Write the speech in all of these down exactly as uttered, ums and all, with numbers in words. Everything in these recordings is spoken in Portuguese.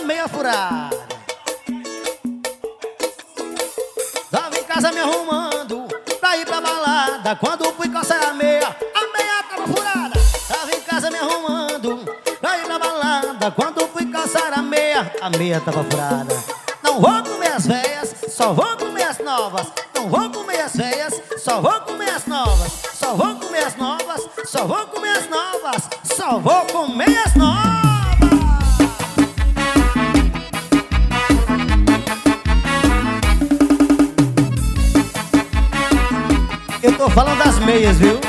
meia furada. Tava em casa me arrumando pra ir pra balada. Quando fui calçar a meia, a meia tava furada. Tava em casa me arrumando pra ir pra balada. Quando fui calçar a meia, a meia tava furada. Não vou comer as velhas, só vou comer as novas. Não vou comer as velhas, só vou comer as novas. Só vou comer as novas, só vou comer as novas. Só vou comer as novas. Eu tô falando das meias, viu?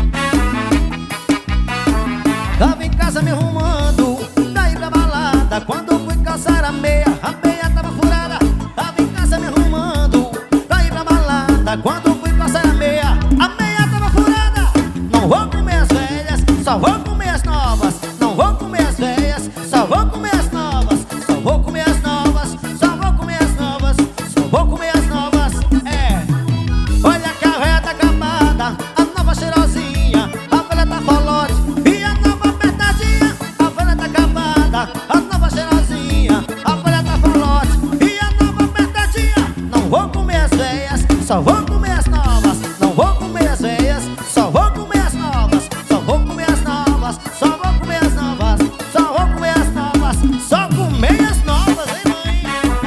Tava em casa me arrumando pra ir pra balada. Quando fui calçar a meia, a meia tava furada. Tava em casa me arrumando pra ir pra balada. Quando fui calçar a meia, a meia tava furada. Não vou comer as velhas, só vou comer as novas. Não vou comer as velhas, só vou comer as novas. Só vou comer as novas, só vou comer as novas. Só vou comer as novas, é. Olha que a velha tá acabada, a nova cheirosinha. A velha tá folote e a nova apertadinha. A velha tá acabada, a nova cheirosinha. A velha tá folote e a nova apertadinha. Não vou comer as velhas, só vou comer as novas. Não vou comer as velhas, só vou comer as novas. Só vou comer as novas, só vou comer as novas. Só vou comer as novas, só comer as novas, hein, mãe?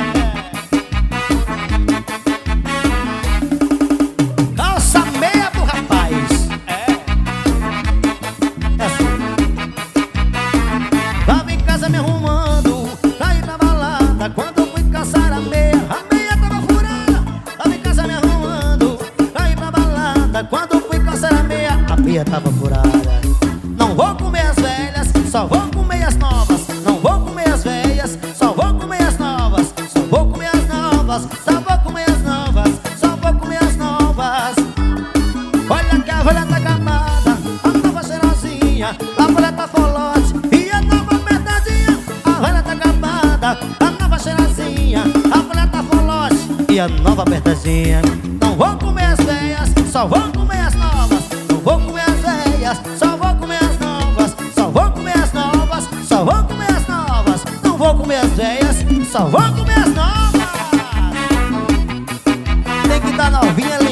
Calça meia pro rapaz. É. É assim. Tava em casa me arrumando pra ir pra balada. Quando fui calçar a meia, a meia tava furada. Tava em casa me arrumando pra ir pra balada. Quando fui calçar a meia, a meia tava furada. Não vou comer as velhas, só vou comer as novas. Não vou comer as velhas, só vou comer as novas. Só vou comer as novas, só vou comer as novas. Só vou comer as novas. Olha que a velha tá acabada, a nova cheirosinha. A velha tá folote e a nova apertadinha. A velha tá acabada, a nova cheirosinha. A velha tá folote e a nova apertadinha. Não vou comer as velhas, só vou comer as novas. Não vou comer as velhas, só vou comer as novas. Só vou comer as novas, só vou comer as novas. Não vou comer as velhas, só vou comer as novas. Tem que dar novinha.